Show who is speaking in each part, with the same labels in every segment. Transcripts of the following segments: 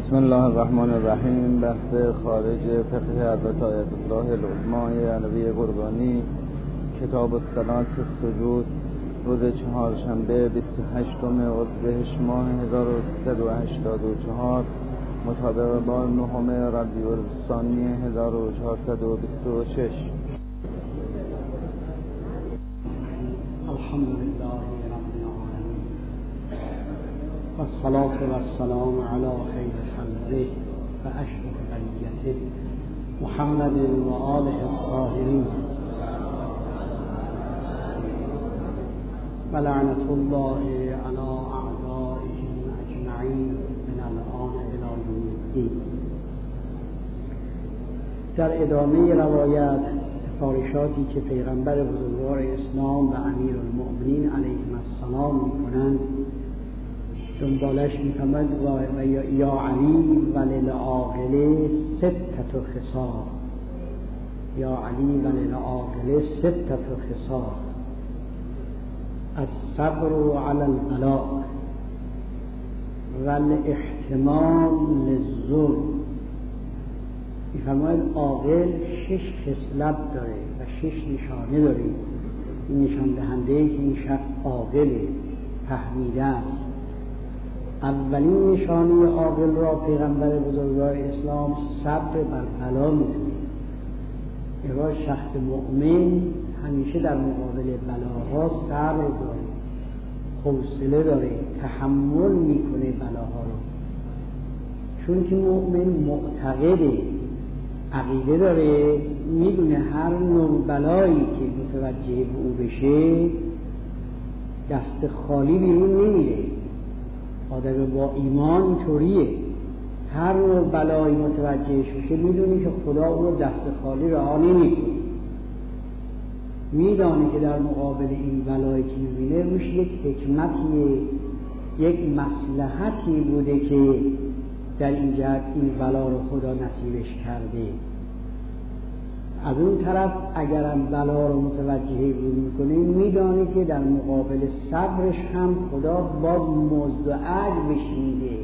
Speaker 1: بسم الله الرحمن الرحیم. بحث خارج فقه حضرت آیت الله العظمی علوی قربانی، کتاب الصلاة السجود، روز چهارشنبه 28 اردیبهشت ماه 1384 مطابق با 9 ربیع الثانی 1426.
Speaker 2: الحمد لله رب العالمین والصلاة والسلام علی خیر خلقه و اشرف بریته محمد و آله الطاهرین و لعنة الله علی اعدائهم اجمعین من الآن الی یوم الدین. در ادامه روایت سفارشاتی که پیغمبر بزرگوار اسلام و امیرالمؤمنین علیهم السلام میکنند دنبالش میفرماید و یا علی وللعاقل ستة خصال، یا علی وللعاقل ستة خصال: الصبر علی البلاء والاحتمال للظلم. میفرماید عاقل 6 خصلت داره و 6 نشانه داره. این نشان دهنده ای که این شخص عاقله، فهمیده است. اولین نشانه عاقل را پیغمبر بزرگوار اسلام صبر بر بلا میدونه. یعنی شخص مؤمن همیشه در مقابل بلاها صبر داره، حوصله داره، تحمل میکنه بلاها رو، چون که مؤمن معتقده، عقیده داره، میدونه هر نوع بلایی که متوجه به او بشه دست خالی بیرون نمیره. آدم با ایمان اینطوریه، هر نوع بلایی متوجه بشه میدونه که خدا او دست خالی رها نمیکنه. میدانه که در مقابل این بلایی که میبینه روش یک حکمتیه، یک مصلحتی بوده که در این جهت این بلا رو خدا نصیبش کرده. از اون طرف اگرم بلا رو متوجه او میکنه میدانه که در مقابل صبرش هم خدا باز مزد و اجر بهش میده.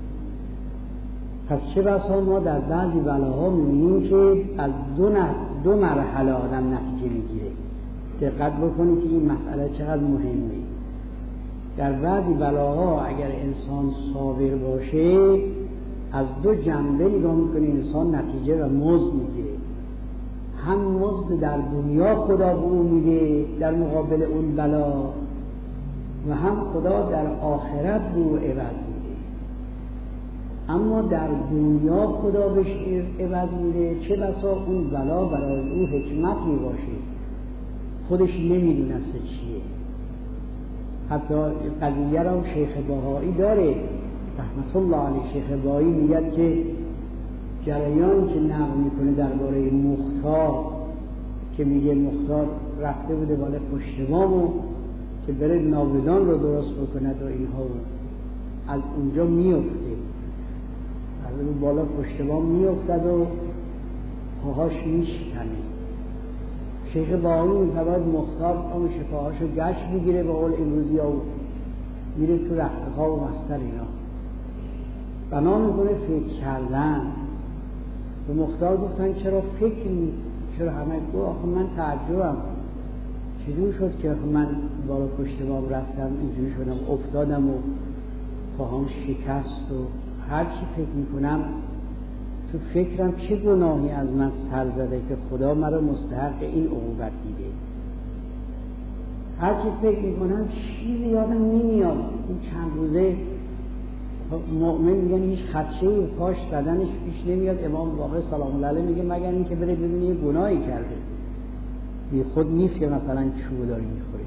Speaker 2: پس چه بسا ما در بعضی بلاها میبینیم که از دو مرحله آدم نتیجه میگیره. دقت بکنید که این مسئله چقدر مهمه. در بعضی بلاها اگر انسان صابر باشه از دو جنبه نگاه میکنه انسان نتیجه و مزد میگیره. هم مزد در دنیا خدا به اون میده در مقابل اون بلا، و هم خدا در آخرت به اون عوض میده. اما در دنیا خدا بهش عوض میده، چه بسا اون بلا برای او حکمتی باشه خودش نمیدونسته چیه. حتی قضیه را شیخ بهایی داره رحمت الله علیه. شیخ بهایی میگه که جریان که نقل میکنه درباره مختار، که میگه مختار رفته بوده بالا پشت بامو که بره ناودان رو درست بکند و اینها از اونجا میفته، از اون بالا پشت بام میفتد و پاهاش میشکنه. شیخ بهایی میفرماید مختار اون پاهاشو گشت میگیره به قول امروزی ها و میره تو رختها و مستر اینا. بنا میکنه فکر کردن. به مختار گفتن چرا فکری؟ چرا همه گفت آخه من تعجبم چجور شد که من بالا پشت بام رفتم اینجوری شدم افتادم و پاهام شکست و هر چی فکر میکنم تو فکرم چه گناهی از من سر زده که خدا مرا مستحق این عقوبت دیده. هر چی فکر میکنم چیزی یادم نمیاد. این چند روزه مؤمن میگن هیچ خدشه‌ای پاش بدنش پیش نمیاد. امام باقر سلام الله علیه میگه مگر اینکه بره ببینه یه گناهی کرده، بی خود نیست که مثلا چوب داری میخوره.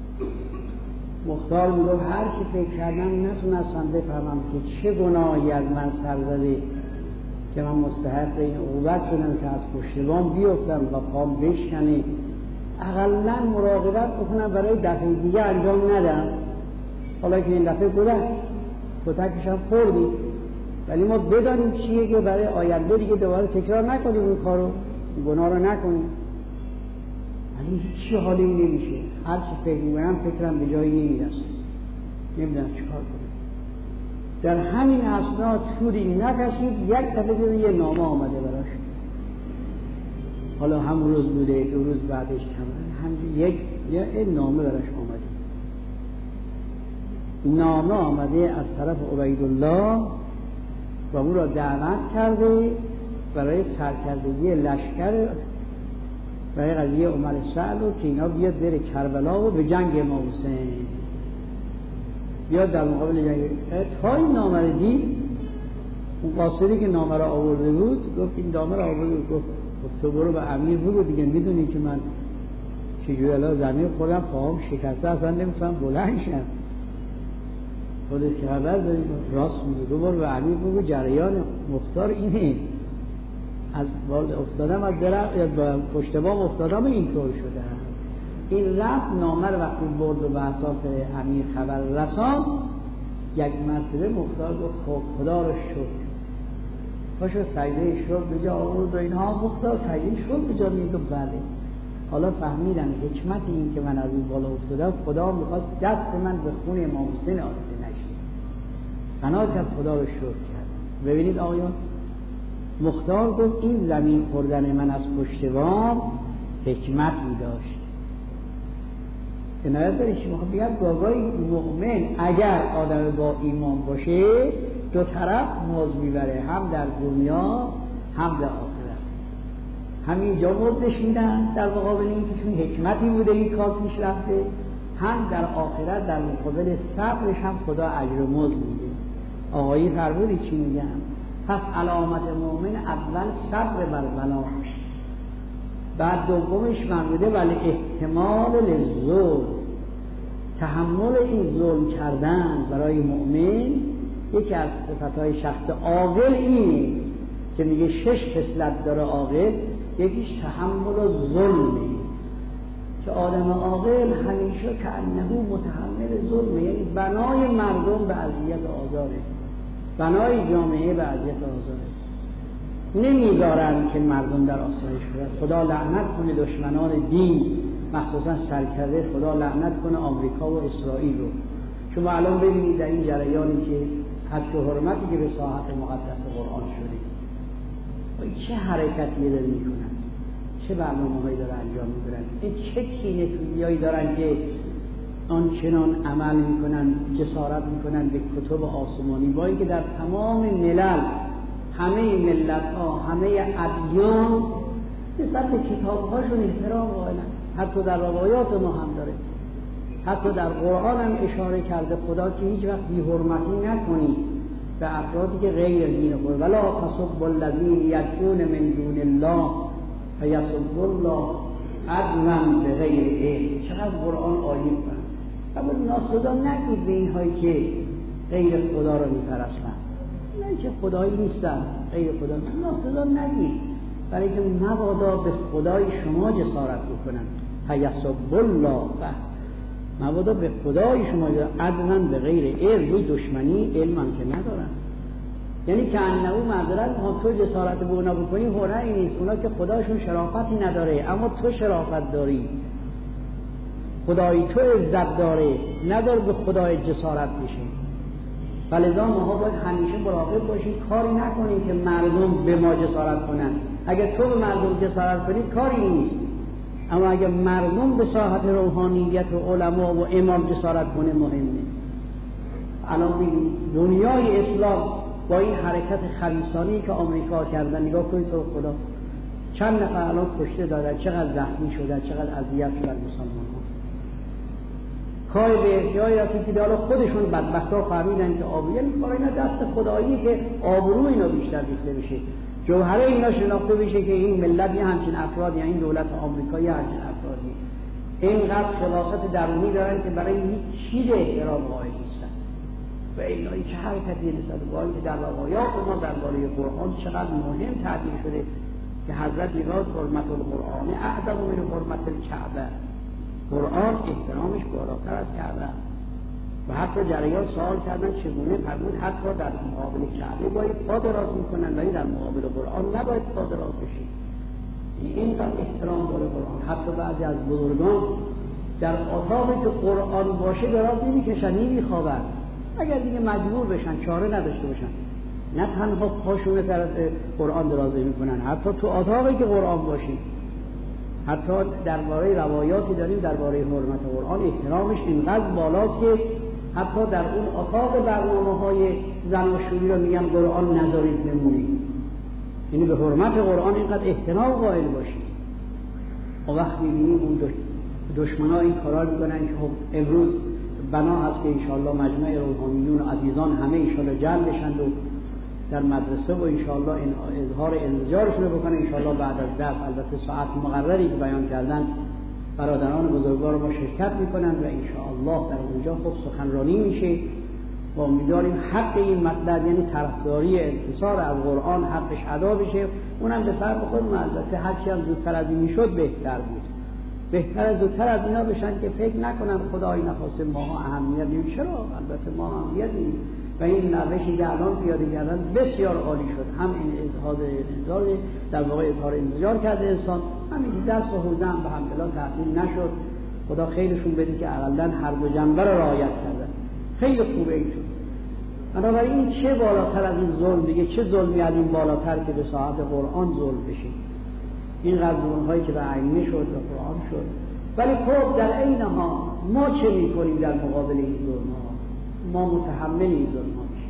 Speaker 2: مختار میگه هر چی فکر کردم نتونستم بفهمم که چه گناهی از من سر زده که من مستحق این عقوبت شدم که از پشت بام بیفتم و پام بشکنه. اقلا مراقبت بکنم برای دفعه دیگه انجام ندم. حالا که این دفعه گذشت کتکش هم خوردی، ولی ما بدانیم چیه که برای آینده دیگه دوباره تکرار نکنیم این کارو، گناه رو نکنیم. ولی هیچی حالی نمیشه. هر چی فکر میکنم فکرم به جایی نمیرسه، نمیدونم چیکار کنم. در همین اثنا طولی نکشید یک دفعه دیدن یه نامه آمده براش. حالا همون روز بوده، 2 روز بعدش همین یک نامه براش آمده. نامه آمده از طرف عبیدالله و اون را دعوت کرده برای سرکردگی لشکر برای قضیه عمر سعد و که اینا بیاد بره کربلا و به جنگ امام حسین بیاد در مقابل جنگ. تا این نامه رو دید، اون قاصدی که نامه را آورده بود گفت این نامه را آورده بود، گفت تو برو به امیر بگو دیگه، میدونی که من چجوری الان زمین خودم پاهم شکسته اصلا نمیتونم بلند شم، خودت که خبر داری. راست میگه، تو برو به امیر بگو جریان مختار اینه، از بالد افتادم از درخت یا با پشت بام افتادم اینطور شده. این رفت نامه رو وقتی برد و به حساب امیر خبر رسان، یک مرتبه مختار گفت خب خدا رو شکر، پاشو سجده شکر به جا آورد و اینها. مختار سجده شکر به جا میگه بله. حالا فهمیدن حکمت این که من از این بالا افتادم، خدا میخواست دست من به خون امام حسین آلوده نشه، بنا کرد خدا رو شکر کرد. ببینید آقایان، مختار گفت این زمین خوردن من از پشت بام حکمتی داشت. عنایت داری چی میخوام بگم؟ گاگای مؤمن اگر آدم با ایمان باشه 2 طرف موز میبره، هم در دنیا هم در آخرت. همینجا مردش میدن در مقابل این که چون حکمتی بوده این کار پیش رفته، هم در آخرت در مقابل صبرش هم خدا اجر و موز میده. آقایی فرمودی چی میگم؟ پس علامت مؤمن اول صبر بر بلا، بعد دومش فرموده ولی احتمال للظلم، تحمل این ظلم کردن برای مؤمن. یکی از صفتهای شخص عاقل اینه که میگه 6 خصلت داره عاقل، یکیش تحمل ظلمه، که آدم عاقل همیشه کأنه متحمل ظلمه، یعنی بنای مردم به اذیت و آزاره، بنای جامعه به اذیت و آزاره، نمیدارن که مردم در آسایش باشند. خدا لعنت کنه دشمنان دین، مخصوصا سرکرده خدا لعنت کنه آمریکا و اسرائیل رو. شما الان ببینید در این جریانی که حد و حرمتی که به ساحت مقدس قرآن شده، چه حرکتی داره میکنن، چه برنامه‌هایی داره انجام میدن، این چه کینه‌توزیایی دارن که آنچنان عمل میکنن، جسارت میکنن به کتب آسمانی، با اینکه در تمام ملل، همه ملت‌ها، همه ادیان به سطح کتاب‌هاشون احترام قائلن. حتی در روایات ما هم داره، حتی در قرآن هم اشاره کرده خدا که هیچ وقت بی‌حرمتی نکنید به افرادی که غیر دین خود، ولا تسبوا الذین یدعون من دون الله فیسبوا الله عدوا بغیر علم. چقدر قرآن عالی بود. اما ناسزا نگید به اینهایی که غیر خدا رو میپرستن، نه که خدایی نیستن، غیر خدا ناسزا نگید، برای که مبادا به خدای شما جسارت بکنن. فیسبوا الله، مبادا به خدای شما عدلا به غیر علم، روی دشمنی علم هم که ندارن. یعنی که انهو معذرت تو جسارت به اونا بکنی هنری نیست، اونا که خداشون شرافتی نداره اما تو شرافت داری، خدای تو عزت داره، نداره به خدای جسارت بشه. فلذا ما باید همیشه مراقب باشیم کاری نکنیم که مردم به ما جسارت کنن. اگر تو به مردم جسارت کنی کاری نیست، اما اگر مردم به ساحت روحانیت و علما و امام جسارت کنه مهمه. الان دنیای اسلام با این حرکت خبیثانه‌ای که آمریکا کردن، نگاه کنید تو خدا چند نفر الان کشته دادن، چقدر زخمی شدن، چقدر اذیت شدن مسلمان‌ها. کار به جایی رسید که حالا خودشون بدبختا فهمیدن که آبروی اینا دست خدایی که آبروی اینا بیشتر ریخته بشه، جوهره اینا شناخته بشه که این ملت یه همچین افرادی، این دولت آمریکایی همچین افرادی اینقدر خلاصات درونی دارن که برای هیچ چیز احترام قائل نیستن. و اینا چه حرکتی نسبت به که در روایات ما درباره قرآن چقدر مهم تعبیر شده که حضرت میگوید حرمت القرآن اعظم من حرمت الکعبه، قرآن احترامش بالاتر از کعبه است. و حتی جریان سوال کردن چگونه، فرمود حتی در مقابل کعبه باید پا دراز میکنن ولی در مقابل قرآن نباید پا دراز بشید. اینقدر احترام داره قرآن. حتی بعضی از بزرگان در اتاقی که قرآن باشه دراز نمیکشن، نمیخوابن، اگر دیگه مجبور بشن، چاره نداشته باشن، نه تنها پاشونه طرف قرآن درازه میکنن، حتی تو اتاقی که قرآن باشیم، حتی درباره روایاتی داریم درباره حرمت قرآن، احترامش اینقدر بالاست که حتی در اون اتاق برنامه‌های زناشویی رو میگن قرآن نذارید بمونید، یعنی به حرمت قرآن اینقدر احترام قائل باشید. و وقتی میبینیم اون دشمنا این کارا رو میکنن که خب امروز بنا هست که انشاءالله مجمع روحانیون و عزیزان همه انشاءالله جمع بشن و در مدرسه و انشاءالله این اظهار انزجارشون رو بکنن انشاءالله بعد از درس، البته ساعت مقرری که بیان کردن برادران بزرگوار ما شرکت میکنن و انشاءالله در اونجا خب سخنرانی میشه و امیدواریم حق این مطلب یعنی طرفداری انتصار از قرآن حقش ادا بشه، اونم به سر خود البته هرچی هم زودتر از این میشد بهتر بود، بهتر زودتر از اینا بشن که فکر نکنن خدای نخواسته ما اهمیت دیم. چرا؟ البته ما اهمیت دیم و این روشی که الان پیاده کردن بسیار عالی شد. هم این انزجار در واقع اظهار انزجار کرده انسان، همین دست و حوزه هم به حمدالله تعطیل نشد. خدا خیرشون بده که اقلا هر دو جنبه را رعایت کردن، خیلی خوبه این شد. بنابراین این چه بالاتر از این ظلم دیگه، چه ظلمی از این بالاتر که به ساعت قرآن ظلم بشه. این ظلم هایی که به ائمه شد و قرآن شد، ولی خب در عین حال ما چه میکنیم در مقابل این ظلم ها؟ ما متحمل این ظلم ها میشیم،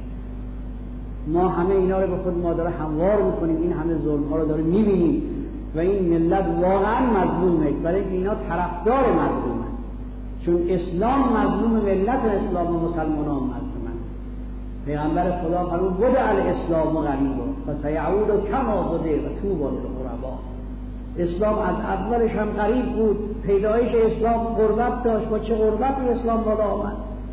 Speaker 2: ما همه اینا رو به خود ما داره هموار میکنیم، این همه ظلم ها رو داره میبینیم و این ملت واقعا مظلومه، برای اینکه اینا طرفدار مظلومن، چون اسلام مظلوم، ملت اسلام و مسلمانان مظلومن. پیغمبر خدا فرمود بده الاسلام غریبا و سیعود کما بده و طوبی للغربا. اسلام از اولش هم غریب بود، پیدایش اسلام غربت داشت، با چه غربتی اسلام بالا آمد،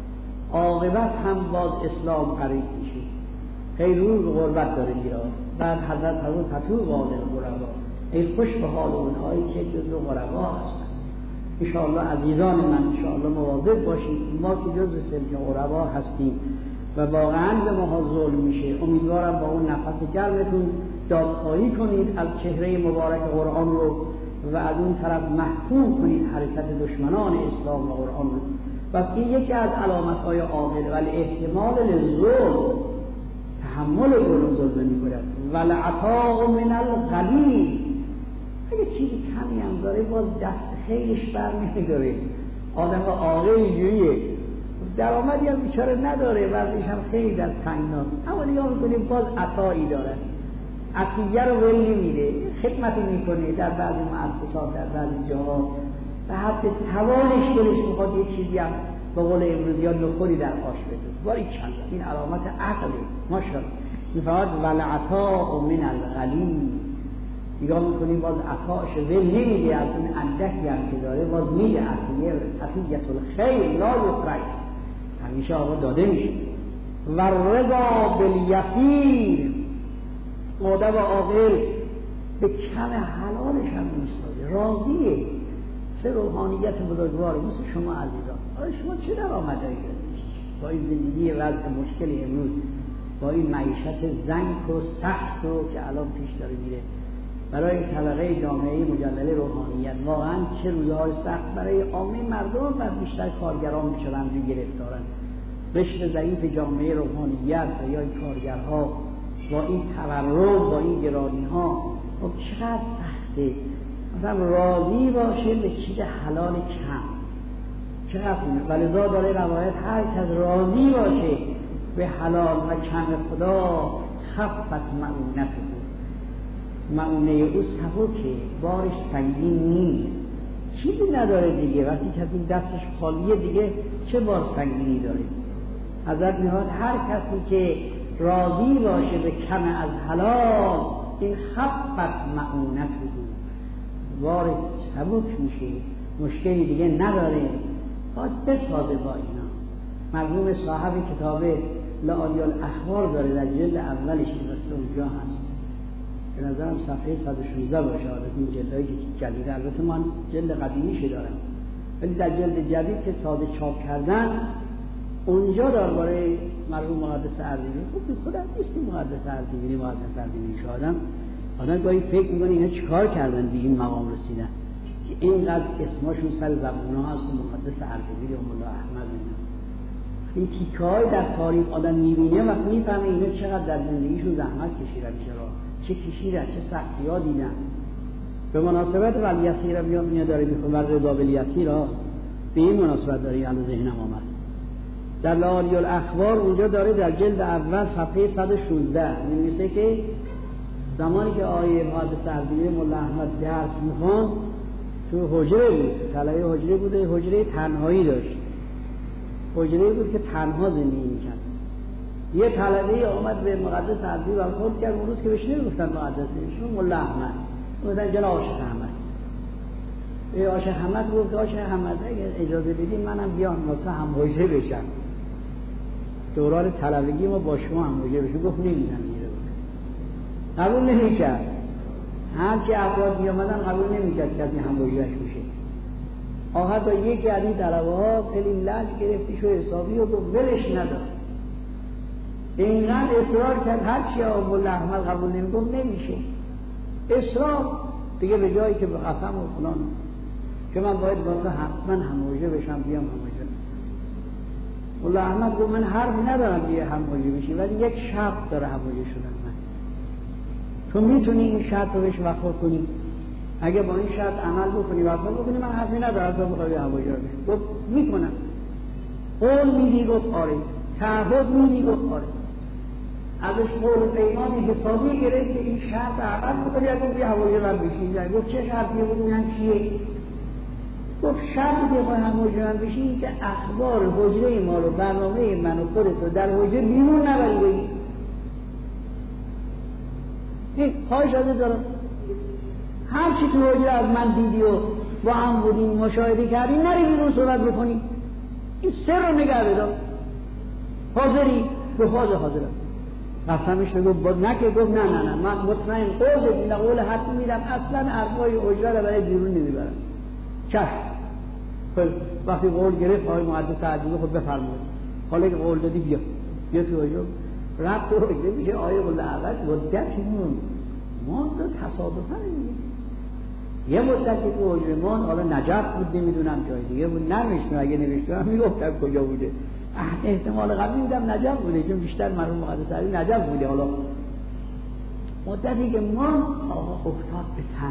Speaker 2: عاقبت هم باز اسلام غریب میشه، خیلی روی غربت داره میره. بعد حضرت فرمود طوبی للغربا، ای خوش به حال اونهایی که جزو غربا هستن. انشاءالله عزیزان من انشاءالله مواظب باشید، ما که جزو سلک غربا هستیم و واقعا به ما ظلم میشه. امیدوارم با اون نفس گرمتون دادخواهی کنید از چهره مبارک قرآن رو و از اون طرف محکوم کنید حرکت دشمنان اسلام و قرآن رو. پس این یکی از علامت‌های عاقل، ولی احتمال للظلم، تحمل ظلم می‌کند. ولعطاء من القلیل، اگه چیزی کمی هم داره باز دست خیرش بر نمی‌داره. آدم عاقل اینجوریه، درآمدی هم بیچاره نداره، وضعش هم خیلی در تنگناست، اما نگاه می‌کنیم باز عطایی داره، عطیه رو ول نمیده، خدمتی میکنه در بعضی مؤسسات، در بعضی جاها و حتی توانش دلش میخواد یه چیزی هم به قول امروزی ها نخوری در آش بدوز. باری چند این علامت عقله ماشاءالله. میفرماد ولعطاء من القلیل، نگاه میکنیم باز عطاش ول نمیده، از اون اندکی هم که داره باز میده. عطیه الخیر لا یفرج، همیشه آقا داده میشه. و رضا بالیسیر، آدم عاقل به کم حلالش هم میسازه، راضیه. چه روحانیت بزرگواره مثل شما عزیزان. آره شما چه درآمدایی دارید با این زندگی وضع مشکل امروز، با این معیشت زنگ و سخت رو که الان پیش داره میره برای طبقه جامعه مجلل روحانیت؟ واقعا چه روزهای سخت برای عامه مردم و بیشتر کارگران میشن روی گرفتارن. قشر ضعیف جامعه روحانیت و یا کارگرها با این تورم، با این گرانی ها خب چقدر سخته. مثلا راضی باشه به چیز حلال کم، چقدر ولذا داره روایت هر کس راضی باشه به حلال و کم خدا خفت معونته، معونه او سبکه، بارش سنگین نیست، چیزی نداره دیگه. وقتی کسی دستش خالیه دیگه چه بار سنگینی داره. حضرت می‌فرماید هر کسی که راضی باشه به کم از حلال این خفت معونته، بارش سبک میشه، مشکلی دیگه نداره، باید بسازه با اینا. مرحوم صاحب کتاب لآلی الاخبار داره، در جلد اولش این قصه اونجا هست، به نظرم صفحه 116 باشه. این جلدهایی که جدیده، البته من جلد قدیمیشه دارم، ولی در جلد جدید که تازه چاپ کردن اونجا درباره مرحوم مقدس اردبیلی، خب خودم نیست مقدس اردبیلی، مقدس اردبیلی شادم آدم گاهی فکر میکنه اینا چیکار کردن به این مقام رسیدن که اینقدر اسمشون سر زبون ها هست، مقدس اردبیلی و مولا احمد اینا. این تیکه‌های در تاریخ آدم می‌بینه و می‌فهمه اینا چقدر در زندگیشون زحمت کشیدن، چه کشیدن، چه سختی‌ها دیدن. به مناسبت والیسیر میاد داره میخونه رضا بالیسیر به این مناسبت داره الان ذهنم آمد. در لآلی الاخبار اونجا داره در جلد اول صفحه 116 می‌نویسه که زمانی که آیه محدث اردبیلی مولا احمد درس می‌خوند تو حجره بود، طلبه حجره بوده، حجره تنهایی داشت، حجره بود که تنها زندگی می‌کرد. یه طلبه آمد به مقدس اردبیلی برخورد کرد، اون روز که بهش نمی‌گفتن مقدس نمیشون مولا احمد، گفتن جناب عاشق احمد. عاشق احمد گفت عاشق احمد اگه اجازه بدید منم بیام واسه هم حجره بشم. دوران طلبگی ما با شما هم حجره بشم. گفت نمیدونم زیره بود. قبول نمی‌کرد. هرچی افراد می‌آمدن قبول نمی‌کرد کسی هم حجره‌اش بشه. آخر تا یکی از این طلبه‌ها خیلی لج گرفتی شو حسابی و گفت ولش نداد. اینقدر اصرار کرد هرچی مولا احمد قبول نمی‌گفت نمیشه. اصرار دیگه به جایی که به قسم و فلان که من باید واسه حتما هموجه بشم بیام هموجه. مولا احمد گفت من حرف ندارم دیگه هموجه بشی ولی یک شرط داره هموجه شدن من. تو میتونی این شرط رو بهش وفا کنی، اگه با این شرط عمل بکنی وفا بکنی من حرفی ندارم تو بخوای هموجه بشی. گفت میکنم. قول میدی؟ گفت آره. تعهد میدی؟ گفت آره. ازش قول پیمانی حسابی گرفت که این شرط عمل بکنی اگه بیا هموجه من بشی. گفت چه شرطی بود؟ من چیه؟ گفت شرطی که هموجه من بشی که اخبار حجره ما رو، برنامه من و خودت رو در حجره بیرون نبری بگی. این خواهش ازت دارم هر چی تو حجره از من دیدی و با هم بودیم مشاهده کردی نری بیرون صحبت بکنی. این سر رو نگه بدار. حاضری؟ گفت حاضرم. قسمش رو گفت نکه؟ گفت نه من مطمئن قول بدین قول حتمی میدم اصلا ارفای حجره رو برای بیرون نمیبرم. چشم. وقتی قول گرفت آقای محدث اردبیلی خود بفرمایید حالا که قول دادی بیا تو حجره. رفت تو حجره میشه آیه قول اول مدتی ما تو تصادفا نمیدیم یه مدتی تو حجره ما حالا نجف بود نمیدونم جای دیگه بود نمیشتم اگه نمیشتم میگفتم کجا بوده احتمال قبلی میدم نجف بوده چون بیشتر مرحوم محدث اردبیلی نجف بوده. حالا مدتی که ما افتاد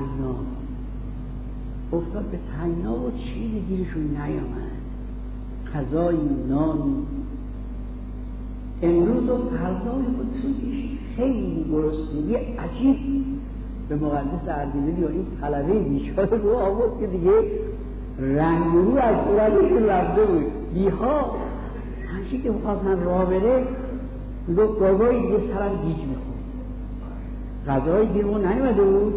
Speaker 2: به تنگنا و چیزی گیرشون نیامد، غذای نان امروز و فردای خودشونش خیلی گرسنگی عجیب به مقدس اردبیلی و این طلبه بیچاره رو آورد که دیگه رنگ رو از صورتشون رفته بود. بیها همچی که می‌خواستن راه بره میگفت گاگایی دیگه سرم گیج می‌خورد. غذای گیرمون نیامده بود.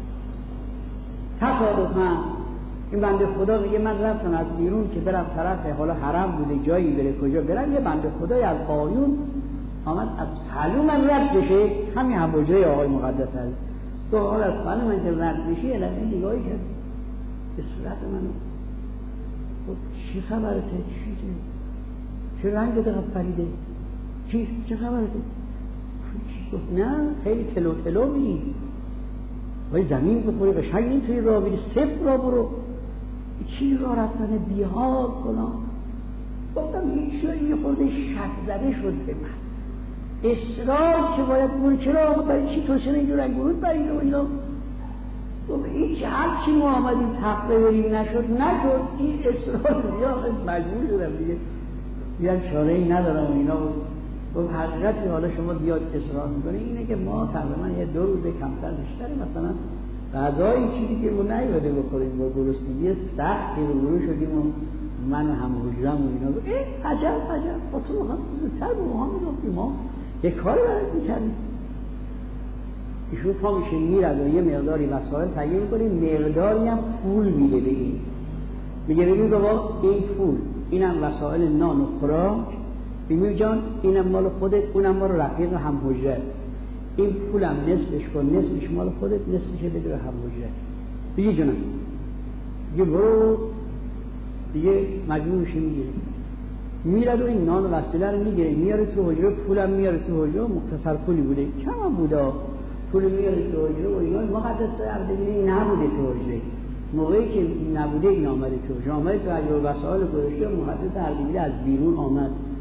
Speaker 2: تصادفاً این بنده خدا میگه من رفتم از بیرون که برم طرف حالا حرم بوده جایی بره کجا برم یه بنده خدای از قایون آمد از پهلو من رد بشه همین حجره آقای مقدس هست تو حال از پهلو من که رد بشه یه لحظه نگاهی کرد به صورت منو گفت چی خبرته؟ چه رنگ دقیق پریده؟ چه خبرته؟ گفت نه خیلی تلو میگی وای زمین بخوری قشنگ این توی راه بری صفر را برو چی را رفتن بیها کنم. گفتم یه خورده شک زده شد به من اصرار که باید برو چرا برای چی تو چرا اینجور رنگورود برید و اینا گفت این که هرچی ما آمدیم تقره بریم نشد این اصرار زیاد مجبور شدم دیگه بیان چاره ای ندارم و اینا گفت حقیقتی حالا شما زیاد اصرار میکنه اینه که ما تقریبا یه 2 روز کمتر بیشتر مثلا غذای چیزی که ما نیومده بخوریم با گرسنگی سختی رو شدیم و من هم حجرم و اینا گفت عجب با تو خواست زودتر به ما میگفتیم ما یه کاری برات میکردیم. ایشون پا میشه میرد و یه مقداری وسایل تهیه میکنیم مقداری هم پول میده به این میگه ببین بابا این پول اینم وسایل نان و خوراک بیمی جان اینم مال خودت اونم مال رفیق هم حجره این پولم نصفش کن نصفش مال خودت نصفش بده به هم حجره بگی جانم دیگه برو دیگه مجبور میشه میگیره میرد و این نان و وسیله رو میگیره میاره تو حجره پولم میاره تو حجره مختصر پولی بوده کم هم بوده پول میاره تو حجره و اینا مقدس اردبیلی نبوده تو حجره موقعی که نبوده این آمده تو حجره آمده تو حجره و وسایل گذاشته مقدس اردبیلی از بیرون آمد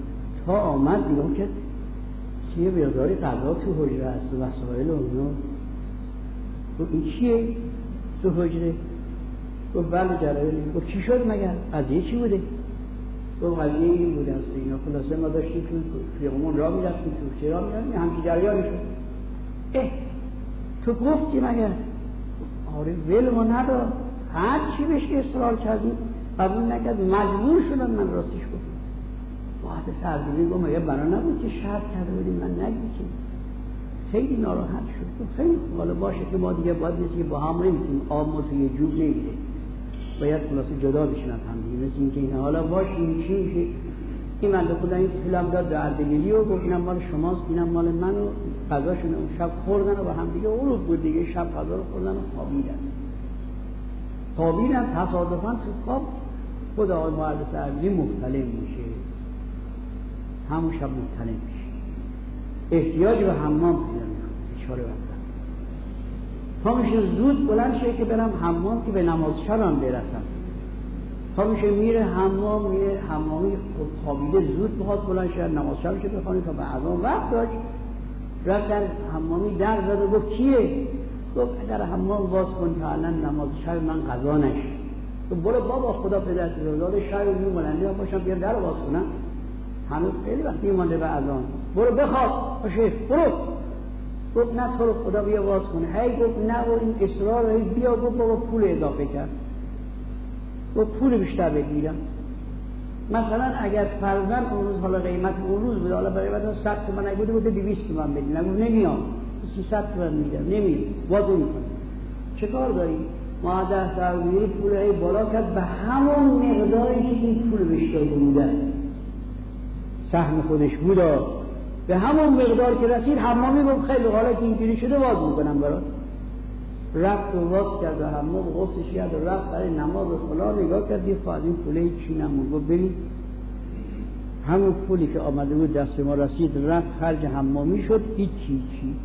Speaker 2: تا آمد دیگه که چیه بیاداری غذا تو حجره هست و وسایل و اونا. گفت این چیه تو حجره؟ گفت بله جلالی. گفت چی شد مگر؟ قضیه چی بوده؟ گفت قضیه این بوده است اینا خلاصه ما داشتیم تو خیابون راه می‌رفتیم تو چرا می‌رفتیم همین جریان شد. تو گفتی مگر؟ آره ول ما نداد، هر چی بهش اصرار کردیم قبول نکرد، مجبور شدم من راستش گفتم. بعد سردیلی گفت مگه بنا نبود که شرط کرده بودیم من نگیدیم. خیلی ناراحت شد. خیلی خوب حالا باشه که ما دیگه باید نیست که با هم نمیتونیم، آب ما توی جوب نمیره، باید خلاصه جدا بشن از هم دیگه. مثل اینکه این حالا باشه این چی میشه؟ این من خدا این فیلم داد به اردبیلی و گفت اینم مال شماست اینم مال من و غذاشون اون شب خوردن و با هم دیگه غروب بود دیگه، شب غذا رو خوردن و خوابیدن تصادفاً تو خواب خود آقای مهندس اردبیلی مبتلا میشه، همون شب مبتلا میشه، احتیاج به حمام پیدا میکنه، چاره وقت تا میشه زود بلند شه که برم حمام که به نماز شبم برسم. تا میشه میره حمام، میره حمامی خوابیده زود بخواست بلند شه نماز شبش بخونه تا به اذان وقت داشت. رفت در حمامی در زد و گفت کیه؟ گفت در حمام باز کن تا الان نماز شب من قضا نشه. گفت برو بابا خدا پدرت بزرگوار شب میموننده باشم بیار در باز کنم، هنوز خیلی وقت میمونده به اذان، برو بخواب باشه برو. گفت نه تو رو خدا بیا باز کنه. هی گفت نه و این اصرار هی بیا. گفت بابا پول اضافه کرد. گفت پول بیشتر بگیرم. مثلا اگر فرضاً اون روز حالا قیمت اون روز بود، حالا برای بعد 100 تومن نگوده بود 200 تومن بدین، نگو نمیام 300 تومن میدم نمیام واسه میکنه. چه کار داری؟ مادر سرگیری پول ای بالا کرد به همون مقداری که این پول بهش داده بوده سهم خودش بودا، به همون مقدار که رسید حمامی گفت خیلی حالا که اینجوری شده باز میکنم برات. رفت و واس کرد و حمام غسلش کرد و رفت برای نماز و فلان نگاه کرد دید از این پوله چی نمون. گفت ببین همون پولی که آمده بود دست ما رسید رفت خرج حمامی شد هیچی.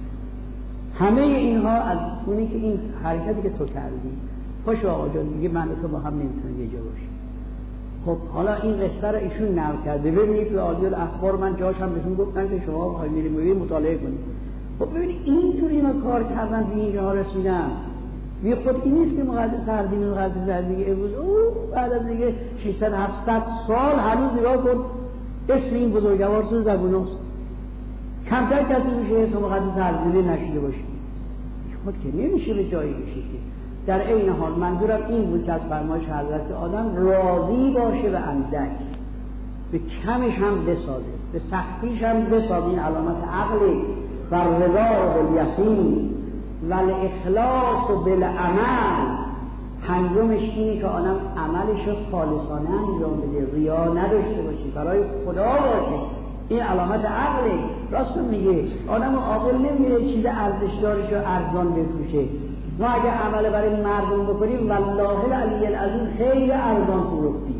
Speaker 2: همه اینها از اونی که این حرکتی که تو کردی. پاشو آقا جان دیگه من تو با هم نمیتونیم یه جا باشیم. خب حالا این قصه رو ایشون نقل کرده، ببینید تو عالی الاخبار من جاش هم بهشون گفتن که شما بخواید میریم مطالعه کنید. خب ببینید اینطوری ما کار کردن به اینجا رسیدن. بی خود این نیست که مقدس سردین و مقدس زردگی امروز بعد از دیگه 600 700 سال هنوز نگاه کن اسم این بزرگوار تو زبون است. کمتر کسی میشه اسم مقدس سردین نشیده باشه. خود که نمیشه به جایی بشه که در عین حال منظورم این بود که از فرمایش حضرت آدم راضی باشه به اندک، به کمش هم بسازه، به سختیش هم بسازه. این علامت عقل و رضا و الیقین و الاخلاص و بالعمل. پنجمش اینه که آدم عملش رو خالصانه انجام بده، ریا نداشته باشه، برای خدا باشه. این علامت عقله. راست میگه آدم عاقل نمیره چیز ارزشدارش رو ارزان بفروشه. ما اگه عمل برای مردم بکنیم والله العلی العظیم خیلی ارزان فروختیم.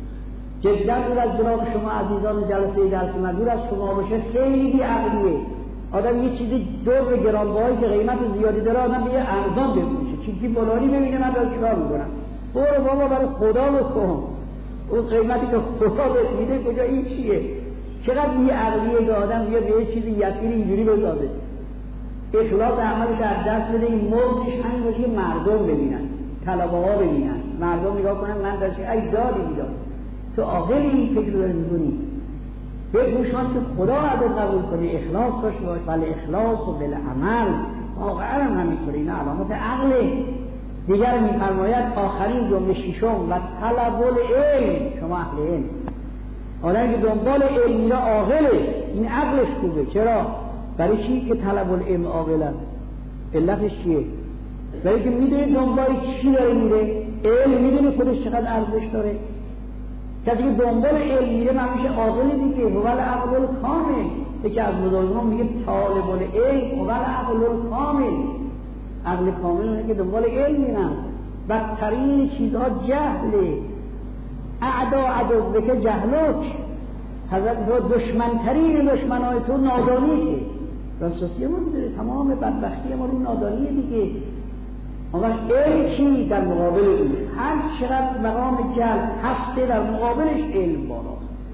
Speaker 2: جدا دور از جناب شما عزیزان جلسه درس من، دور از شما باشه خیلی بی عقلیه. آدم یه چیزی دور گرانبهایی که قیمت زیادی داره آدم به یه ارزان بفروشه. چیزی بلانی ببینه من دارم چیکار میکنم. برو بابا برای خدا بکن. اون قیمتی که خدا بهت میده کجا این چیه؟ چقدر بی عقلیه که آدم بیاد به یه چیزی یقین اینجوری بسازه. اخلاص عملش از دست بده. این موضوعش همین باشه که مردم ببینن، طلبه ها ببینن، مردم نگاه کنن من داشتی ای دادی میداد. تو عاقلی این فکر رو داری میکنی. بگوشان که خدا عدد قبول کنی، اخلاص داشته باش. ولی اخلاص و بالعمل واقعا هم همینطوره. این علامت عقله. دیگر میفرماید آخرین جمله ششم و طلب العلم. شما اهل علم آدمی که دنبال علم میره عاقله، این عقلش خوبه. چرا؟ برای چی که طلب العلم عاقلن؟ علتش چیه؟ برای که میدونه دنبال چی داره میره، علم میدونه خودش چقدر ارزش داره. کسی که دنبال علم میره من میشه عاقل دیگه. هو العقل الکامل. یکی از بزرگان میگه طالب العلم هو العقل الکامل. عقل کامل اونه که دنبال علم میرن. بدترین چیزها جهله. اعدا عدوک جهلک. حضرت دشمنترین دشمنای تو نادانیه. راستیه ما میداره تمام بدبختی ما رو نادانیه دیگه. اما علم چی در مقابل اون؟ هر چقدر مقام جهل هسته در مقابلش علم بالاست.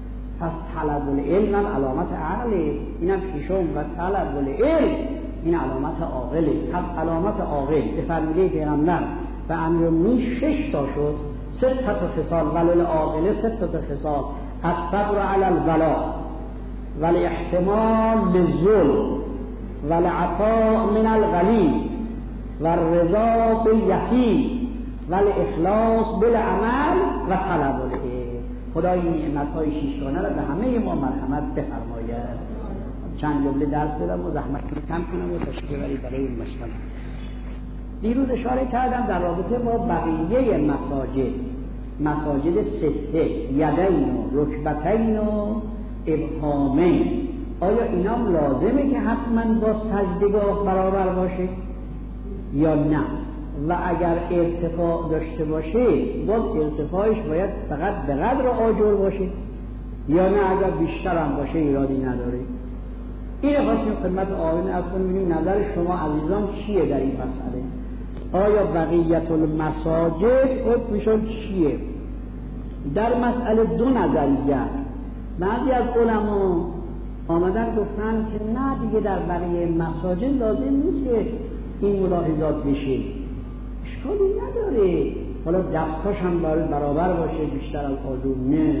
Speaker 2: پس طلب العلم هم علامت عقله، اینم ششم، و طلب العلم این علامت عاقله. پس علامت عاقل به فرموده پیغمبر و امیرالمومنین 6 تا شد، 6 تا خصال، ولل عاقله 6 تا خصال: الصبر علی البلاء والاحتمال للظلم والعطاء من الغنی والرضا باليسیر والاخلاص بالعمل و طلب العلم. خدا این نعمت‌های 6 گانه را به همه ما مرحمت بفرماید. چند جمله درس بدم و زحمت کم کنم و تشریح ببرید برای این مجتمع. دیروز اشاره کردم در رابطه با بقیه مساجد 6، یدین و رکبتین و ابهامین، آیا اینا لازمه که حتما با سجدگاه برابر باشه یا نه؟ و اگر ارتفاع داشته باشه باز ارتفاعش باید فقط به قدر آجر باشه یا نه اگر بیشتر هم باشه ایرادی نداره؟ این خواستیم خدمت آقایون از کنیم نظر شما عزیزان چیه در این مسئله. آیا بقیت المساجد حکمشون چیه؟ در مسئله 2 نظریه. بعضی از علما آمدن گفتن که نه دیگه در بقیه مساجد لازم نیست که این ملاحظات بشه، اشکالی نداره، حالا دستاش هم برابر باشه بیشتر از آجر، نه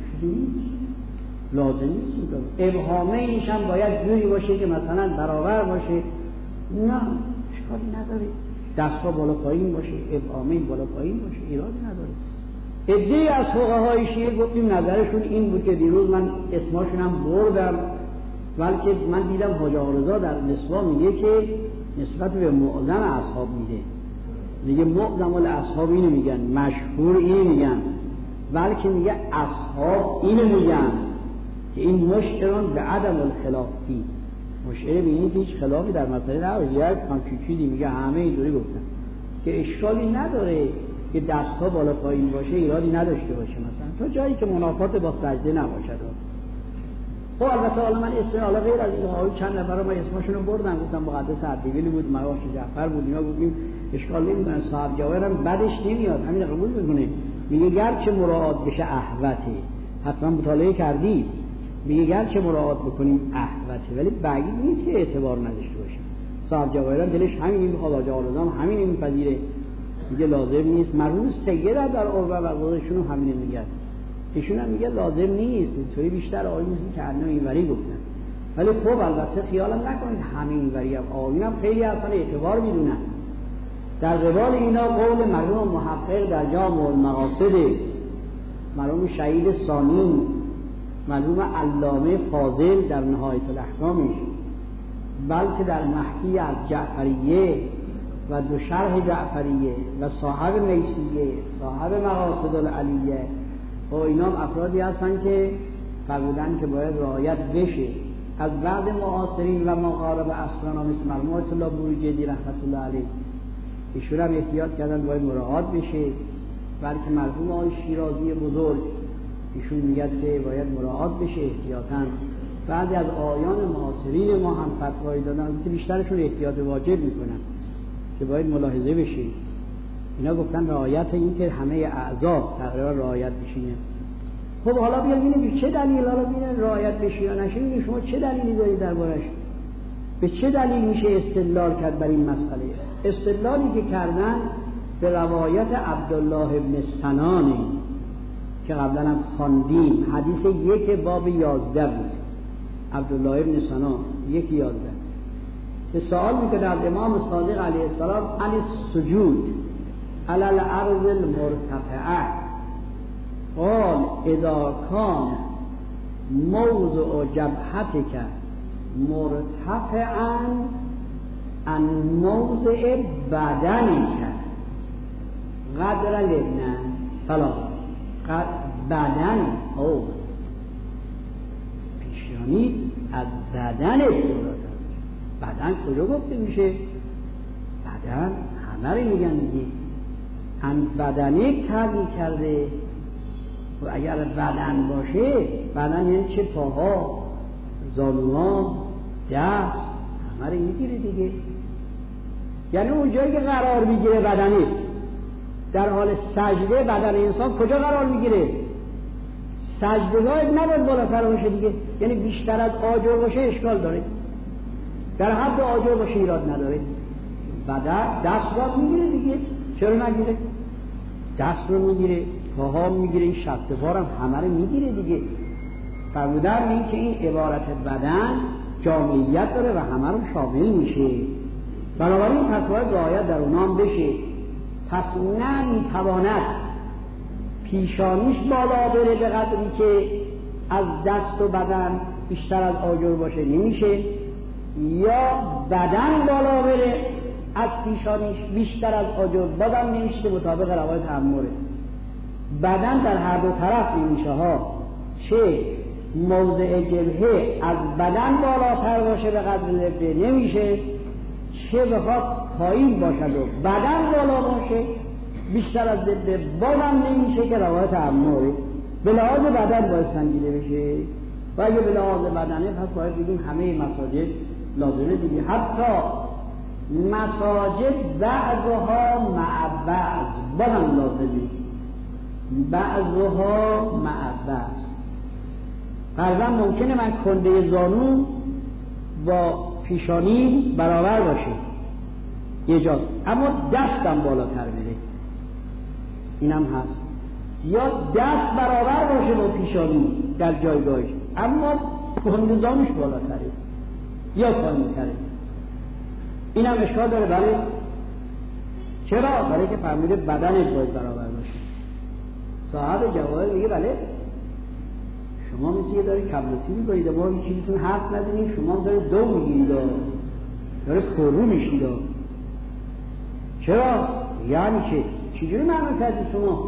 Speaker 2: لازم نیست. ابهامه اینش هم باید جوری باشه که مثلا برابر باشه، نه اشکالی نداره، دستها بالا پایین باشه، ابهامه بالا پایین باشه، ایرادی نداره. عده‌ای از فقهای شیعه گفتیم نظرشون این بود که دیروز من اسماشون هم بردم، بلکه من دیدم حاج آقارضا در نسوا میگه که نسبت به معظم اصحاب میگه معظم الاصحاب اینو میگن، مشهور اینو میگن، بلکه میگه اصحاب اینو میگن که این مشعرون به عدم الخلاف فی، مشعر به اینی که هیچ خلافی در مسئله نباشه، یک همچین چیزی میگه همه اینطوری گفتن که اشکالی نداره که دستها بالا پایین باشه، ایرادی نداشته باشه، مثلا تا جایی که منافات با سجده نباشد. خب البته حالا من اسم حالا غیر از این آقای چند نفر رو من اسمشون رو بردم، گفتم مقدس اردبیلی بود، مراش جعفر بود، اینا گفتیم اشکال نمیدونن، صاحب جواهر هم بدش نمیاد، همین قبول میکنه، میگه گرچه مراعات بشه احوته، حتما مطالعه کردی، میگه گرچه مراعات بکنیم احوته ولی بعید نیست که اعتبار نداشته باشه. صاحب جواهر هم دلش همین میخواد، حاج آقارضا هم همین میپذیره، میگه لازم نیست. مرحوم سید در عربه و قضاشون هم همین میگن، ایشون هم میگه لازم نیست، اینطوری بیشتر آقایون مثل که انو اینوری گفتن. ولی خب البته خیالم نکنید همین اینوری هم آقایون هم خیلی اصلا اعتبار میدونن. در قبال اینا قول مرحوم محقق در جامع المقاصد، مرحوم شهید ثانی، مرحوم علامه فاضل در نهایت الاحکامش، بلکه در محکی از جعفریه و 2 شرح جعفریه و صاحب میسیه، صاحب مقاصد العلیه، و اینا هم افرادی هستن که فرمودن که باید رعایت بشه. از بعد معاصرین و مقارب اصلانا مثل مرحوم آیت الله بروجردی رحمت الله علیه، ایشون هم احتیاط کردن باید مراعات بشه، بلکه مرحوم آقای شیرازی بزرگ ایشون میگه که باید مراعات بشه احتیاطاً. بعضی از آیان معاصرین ما هم فتوایی دادن که بیشترشون احتیاط واجب میکنن که باید ملاحظه بشه. اینا گفتن رعایت این که همه اعضا تقریبا رعایت بشینه. خب حالا ببینیم به چه دلیل حالا ببینید رعایت بشه یا نشه، ببینید شما چه دلیلی دارید دربارش، به چه دلیل میشه استدلال کرد بر این مسئله. استدلالی که کردن به روایت عبدالله ابن سنان که قبلا هم خواندیم، حدیث 1 باب 11 بود، عبدالله ابن سنان 1:11 که سوال میکنه از امام صادق علیه السلام عن السجود علی الارض المرتفعه، قال اذا کان موضع جبهتک مرتفعا عن موضع بدنک قدر لبنان فلا بدن او پیشانی از بدن بدن کجا گفته میشه؟ بدن همه رو میگن دیگه، هم بدنی تغییر کرده و اگر بدن باشه، بدن یعنی چه؟ پاها، زانوها، دست، همه رو میگیره دیگه، یعنی اون جایی که قرار میگیره بدنی. در حال سجده بدن انسان کجا قرار میگیره؟ سجدگاه نباید بالاتر باشه دیگه، یعنی بیشتر از آجر باشه اشکال داره، در حد آجر باشه ایراد نداره. دست را میگیره دیگه، چرا نگیره؟ دست رو میگیره، پاها میگیره، این شست بارم همه رو میگیره دیگه. فرمودن این که این عبارت بدن جامعیت داره و همه رو شامل میشه، بنابراین پس باید رعایت در اونام بشه. پس نه میتواند پیشانیش بالا بره به قدری که از دست و بدن بیشتر از آجر باشه، نمیشه، یا بدن بالا بره از پیشانیش بیشتر از آجر بازم نمیشه، مطابق روایت اموره. بدن در هر دو طرف نمیشه ها، چه موضع جبهه از بدن بالاتر باشه به قدر لبه نمیشه، چه بخواد پایین باشد و بدن بالا باشه بیشتر از لبه بازم نمیشه که روایت اموره. به لحاظ بدن باید سنجیده بشه و اگه به لحاظ بدنه پس باید بگیم همه مساجد لازمه دیگه، حتی مساجد بعضها مع بعض بازم لازمه، بعضها مع بعض. فرضاً ممکنه من کنده زانو با پیشانی برابر باشه یه جاست، اما دستم بالاتر بره، اینم هست، یا دست برابر باشه با پیشانی در جایگاهش اما کنده زانوش بالاتره یا پایین‌تره، اینم اشکال داره. بله چرا؟ برای که فرموده بدنت باید برابر باشه. صاحب جواهر میگه بله شما مثل یه داره کبلتی میکنید، ما هیچ چیزتون حرف ندینیم، شما داره دو میگیرید، داره فرو میشید. چرا؟ یعنی چجوری معنی کردی شما؟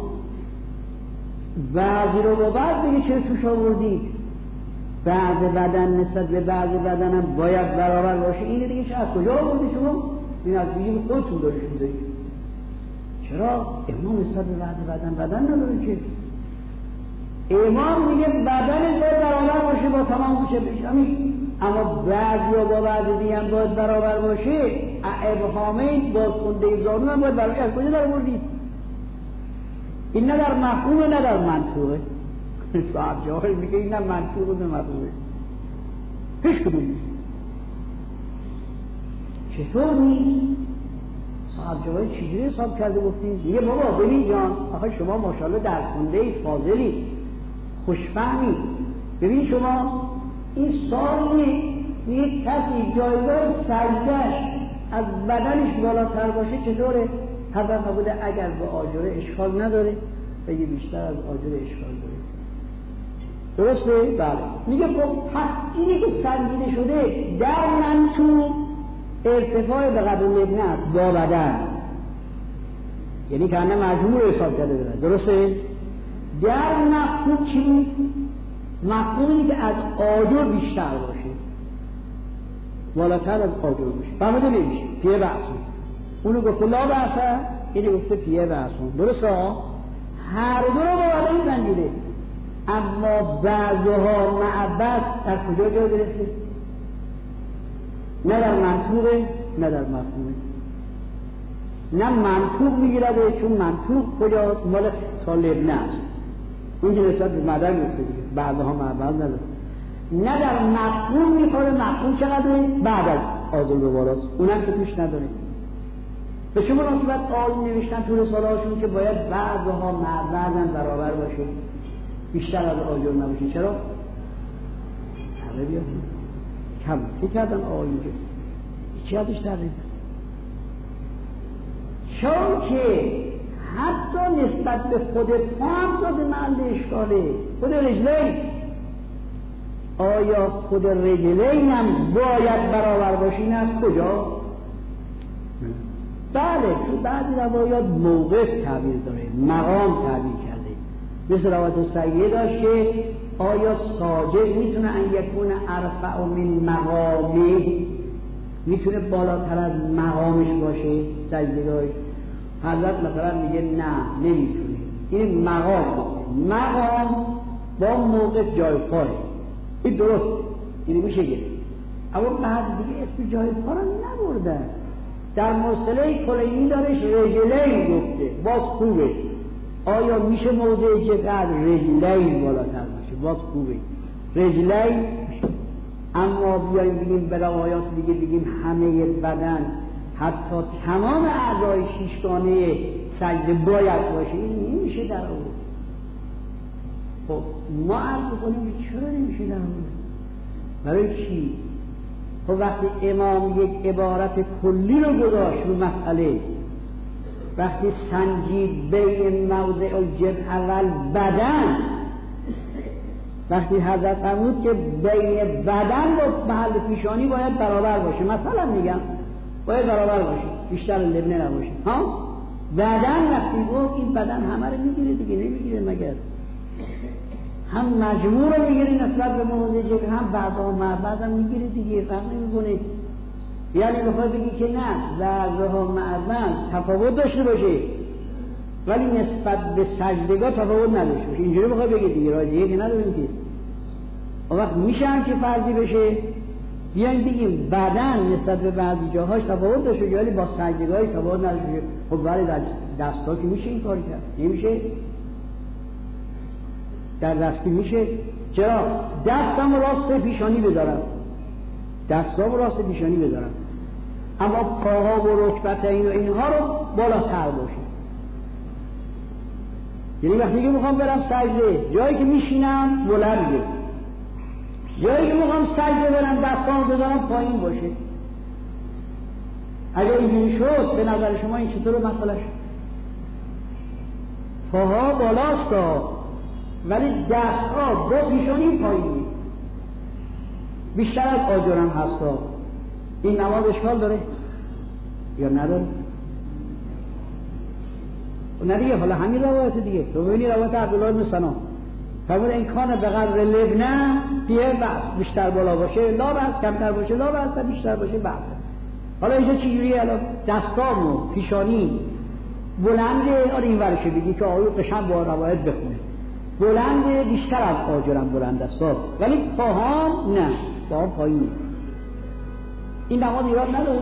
Speaker 2: بعضی رو با بعض دیگه چرا توش آوردید؟ بعض بدن نسبت به بعض بدن هم باید برابر باشه، اینه دیگه چه از کجا آوردی شما؟ این از دیگه خودتون دارید میذارید. چرا؟ امام نسبت به بعض بدن نداره که، امام میگه بدنت باید برابر باشه با تمام باشه همین، اما بعضی با بعضی دیگه هم باید برابر باشه. ابهامین با کنده زانو هم باید برابر. از کجا در آوردید؟ این نه در مفهومه نه در منطوقه. صاحب جواهر میگه این نه منطوقه نه مفهومه، هیچ کدوم نیست. چطور نیست؟ صاحب جواهر چجوری حساب کرده گفتیم؟ میگه بابا ببین جان، آخه شما ماشاءالله درس خونده اید، فاضلی، خوشفهمی، ببین شما این سالی یک کسی جایگاه سجده‌اش از بدنش بالاتر باشه چطوره؟ حضرت نبوده اگر به آجره اشکال نداره بگه بیشتر از آجره اشکال داره. درسته؟ بله. میگه خب پس اینی که سنجیده شده در منطوق ارتفاع به قدر لبنه است با بدن، یعنی که انه مجموع حساب کرده بدن. درسته؟ در مفهوم چی بود؟ مفهوم اینی که از آجر بیشتر باشه، بالاتر از آجر باشه. فهمده نمیشه پیه بحثون، اونو گفته لا بحثه، اینی گفته پیه بحثون. درسته؟ هر دو رو با بدن سنجیده، اما بعضها معبس در کجا جا گرفته؟ نه در منطوقه نه در مفهومه. نه منطوق میگیرده، چون منطوق کجاست؟ مال تا لبنه است، اون که نسبت به مدن گفته دیگه، بعضها معبس نداره. نه در مفهوم میخوره، مفهوم چقدره؟ بعد از آزل به بالاست، اونم که توش نداره. به چه مناسبت آیین نوشتن تو رساله هاشون که باید بعضها معبس برابر باشه، بیشتر از آجر نباشه. چرا؟ همه بیاتیم کم کردن آیین که چی ازش تغییر؟ چون که حتی نسبت به خود پا هم تازه محل اشکاله. خود رجلین، آیا خود رجلین هم باید برابر باشه؟ این از کجا؟ بله، تو بعضی روایات موقف تعبیر داره، مقام تعبیر کرده، مثل روایت سیه داشت که آیا ساجد میتونه ان یکون ارفع من مقامی، میتونه بالاتر از مقامش باشه سجده‌گاهش؟ حضرت مثلا میگه نه نمیتونه، این مقام با موقف جای پای، این درست، این میشه گفت. اما بعد دیگه اسم جای پا رو نبردن، در مرسله کلینی دارش رجلین گفته، باز خوبه. آیا میشه موضع جبهه رجلین بالاتر باشه؟ باشه باز خوبه. رجلین اما بیاییم بگیم به روایات دیگه بگیم همه بدن حتی تمام اعضای شیشگانه سجده باید باشه، این نمیشه در آورد. خب ما عرض کنیم چرا نمیشه در آورد؟ برای چی؟ خب وقتی امام یک عبارت کلی رو گذاشت رو مسئله، وقتی سنجید بین موضع الجبهه و بدن، وقتی حضرت فرمود که بین بدن و محل پیشانی باید برابر باشه، مثلا میگم باید برابر باشه، بیشتر لبنه نباشه، ها بدن وقتی گفت این بدن همه رو میگیره دیگه، نمیگیره مگر هم مجموع رو میگیره نسبت به موضع جبهه، هم بعضا میگیره دیگه، فرق نمیکنه. یعنی بخوای بگی که نه بعضها معدن تفاوت داشته باشه ولی نسبت به سجدگاه تفاوت نداشته باشه، اینجوری بخوای بگی دیگه، راه دیگه که نداریم که. اون وقت میشه هم که فرضی بشه بیایم بگیم بدن نسبت به بعضی جاهاش تفاوت داشته ولی با سجدگاهی تفاوت نداشته. خب ولی در دستا که میشه این کار کرد؟ نمیشه. در دستی میشه. چرا؟ دستم راست پیشانی بذارم، دستام راست پیشانی بذارم، اما پاها و رکبتین و اینها رو بالاتر باشه. یعنی وقتی که میخوام برم سجده، جایی که میشینم بلنده، جایی که میخوام سجده برم دستام بذارم پایین باشه. اگر اینجوری شد به نظر شما این چطور مسئله شد؟ پاها بالاستا ولی دستها با پیشانی پایینی، بیشتر از آجرم هستا. این نماز اشکال داره یا نداره؟ نه دیگه. حالا همین روایت دیگه تو ببینی روایت عبدالله بن سلام فرمود این کان به قدر لبنه بیه بس، بیشتر بالا باشه لا بس، کمتر باشه لا بس، بیشتر باشه بس. حالا اینجا چجوریه؟ الان دستام و پیشانی بلنده، آره این ورشه بگی که آیو قشنگ با روایت بخونه بلنده، بیشتر از آجرم بلند است، ولی پاهام نه، پاهام پایینه. این نماز ایراد نداره؟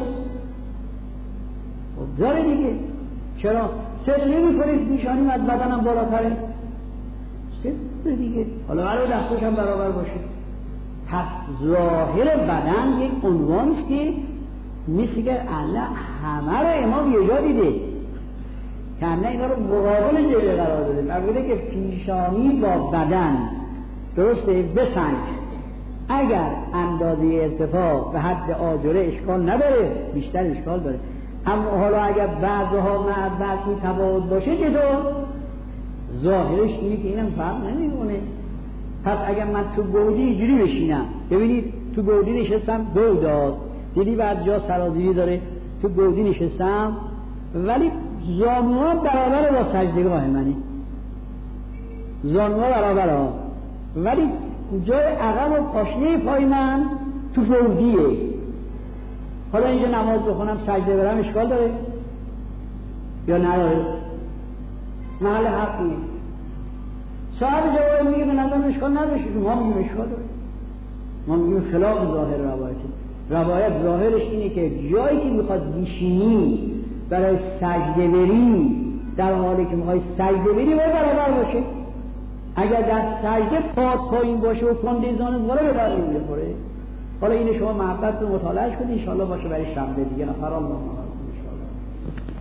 Speaker 2: داره دیگه. چرا؟ سر نمی کنید پیشانیم از بدنم بالاتره، سر دیگه. حالا قرار دستش هم برابر باشه. پس ظاهر بدن یک عنوان است که مثل که الله همه رو امام یه جا دیده که همه اینا رو مقابل جلوه قرار داده. فرموده که پیشانی با بدن درسته بسنج، اگر اندازه ارتفاع به حد آجره اشکال نداره، بیشتر اشکال داره. اما حالا اگر بعضها مع بعضی تفاوت باشه چطور؟ ظاهرش اینه که اینم فرق نمیکنه. پس اگر من تو گودی اینجوری بشینم، ببینید تو گودی نشستم گوداز، دیدی بعد جا سرازیری داره، تو گودی نشستم ولی زانوها برابر با سجدگاه منه، زانوها برابر ولی جای عقب و پاشنه پای من تو گودیه. حالا اینجا نماز بخونم سجده برم اشکال داره یا نداره؟ محل حقیه. صاحب جواب میگه به نظر اشکال نداشت، ما میگیم اشکال داره. ما میگیم خلاف ظاهر روایت ظاهرش اینه که جایی که میخواد بیشینی برای سجده بری، در حالی که میخوای سجده بری باید برابر باشه. اگر در سجده پایین باشه و کنده زانو بالا به در نمیخوره. حالا این شما محبت رو مطالعه کنید ان شاء الله باشه برای شنبه دیگه. نفر الله